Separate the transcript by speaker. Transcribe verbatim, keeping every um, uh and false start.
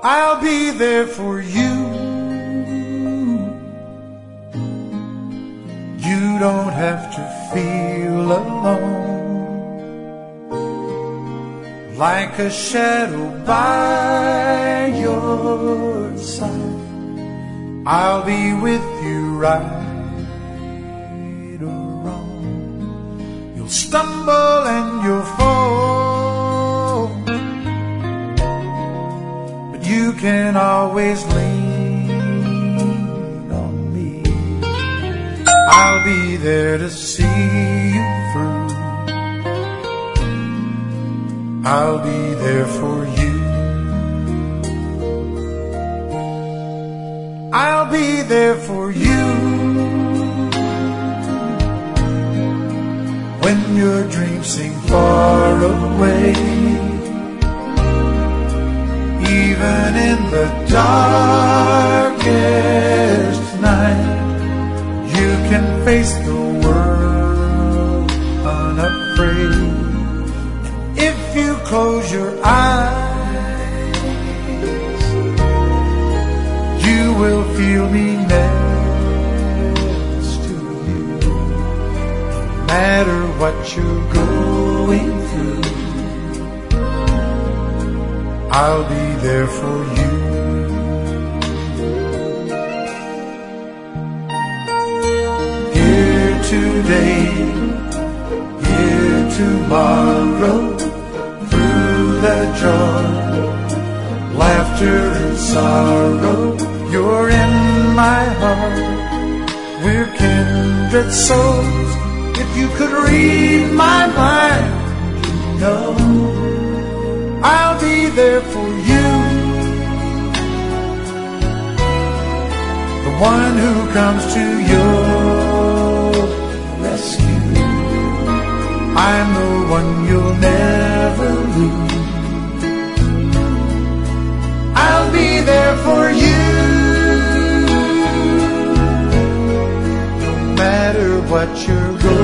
Speaker 1: I'll be there for you. You don't have to feel alone, like a shadow by your side. I'll be with you right or wrong. You'll stumble and you'll fall, but you can always lean on me. I'll be there to see you through. I'll be there for you. I'll be there for you. When your dreams seem far away, even in the darkest night, you can face the world unafraid. If you close your eyes, you will feel me next to you. No matter what you're going through, I'll be there for you. Here today, here tomorrow, through the joy, laughter and sorrow, you're in my heart. We're kindred souls. If you could read my mind, you know I'll be there for you. The one who comes to your rescue. I'm the one you'll never lose. I'll be there for you. No matter what you're going